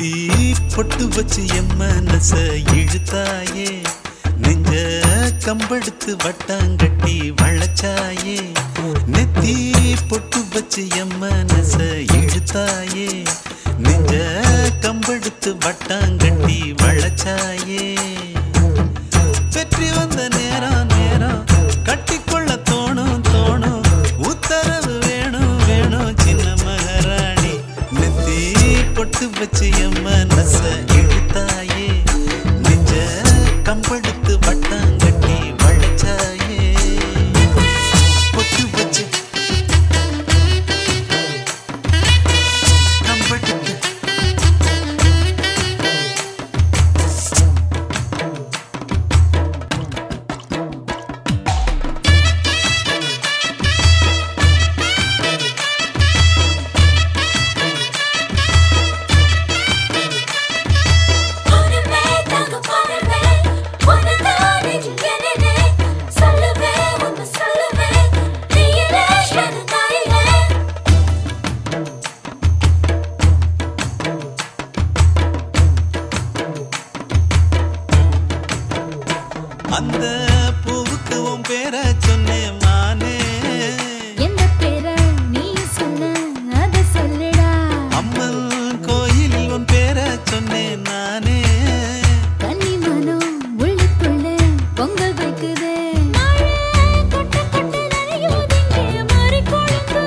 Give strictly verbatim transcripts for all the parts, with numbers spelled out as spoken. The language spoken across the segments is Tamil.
நெத்தி பொட்டு வச்சு என் மனச இழுத்தாயே, நெஞ்ச கம்பெடுத்து வட்டாங்கட்டி வளைச்சாயே. நெத்தி பொட்டு வச்சு என் மனச இழுத்தாயே, நெஞ்ச கம்பெடுத்து வட்டாங்கட்டி வளைச்சாயே. வெற்றி வந்த நேரம் நேரம் கட்டிக்கொள்ள தோணும் தோணும், உத்தரவு வேணும் வேணும் சின்ன மகாராணி. நெத்தி பொட்டு வச்சு என் மனச இழுத்தாயே, நெஞ்ச கம்பெடுத்து வட்டாங்கட்டி வளைச்சாயே. பொட்டு வச்சு கம்பெடுத்து அந்த பூவுக்கு உன் பேர சொன்னேன் மானே. எந்த பேர நீ சொன்ன அத சொல்லுடா. அம்மன் கோயிலில் உன் பேர சொன்னேன் நானே. கன்னி மனம் உள்ளுக்குள்ள பொங்கல் வைக்குதே. கொட்ட கொட்ட நனையோதிங்கே மாறி கொழுந்து,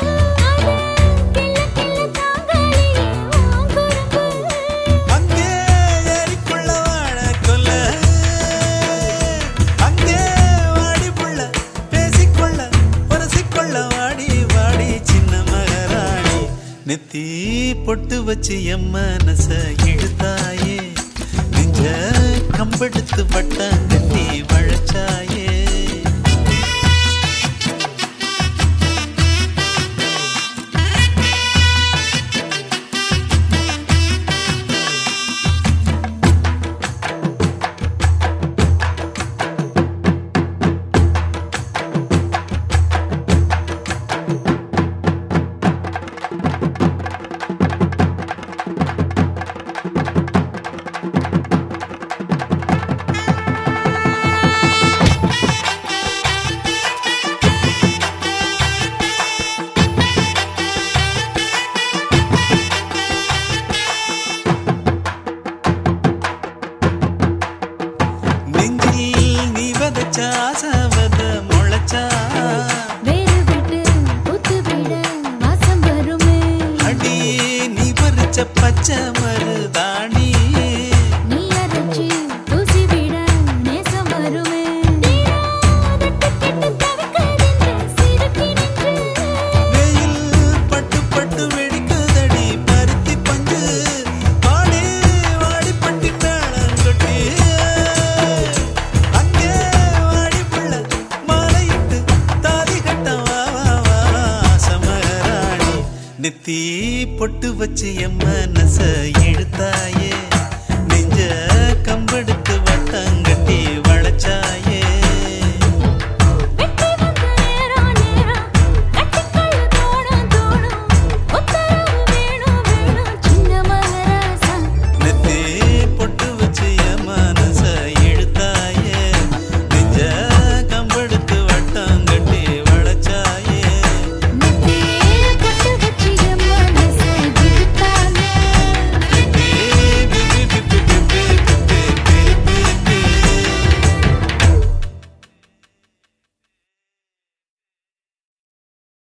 கிள்ள கிள்ள தாங்காளியே உன் குறும்பு. அங்கே ஏரிக்குள்ள வாழ கொல்ல, அங்கே வாடி புள்ள பேசிக்கொள்ள பரசிக்கொள்ள வாடி வாடி சின்ன மகாராணி. நெத்தி பொட்டு வச்சு என் மனச இழுத்தாயே, நெஞ்ச கம்பெடுத்து வட்டாங்கட்டி வளைச்சாயே. நெஞ்சில் நீ வதச்ச ஆசவத முளைச்சா, வேறு விட்டு புத்து விட வாசம் வருமே. அடி நீ பறிச்ச பச்சை மருதாணி. நீ அரைச்சி தூசி விட நேசம் வருமே. வெயில் பட்டு பட்டு வெடிக்குதடி பருத்தி பஞ்சு, வாடி வாடி பட்டி மேளங்கொட்டி. அங்கே வாடி புள்ள மாலையிட்டு தாலி கட்ட வா வா வா சமராணி. நெத்தி பொட்டு வச்சு என் மனச இழுத்தாயே, நெஞ்ச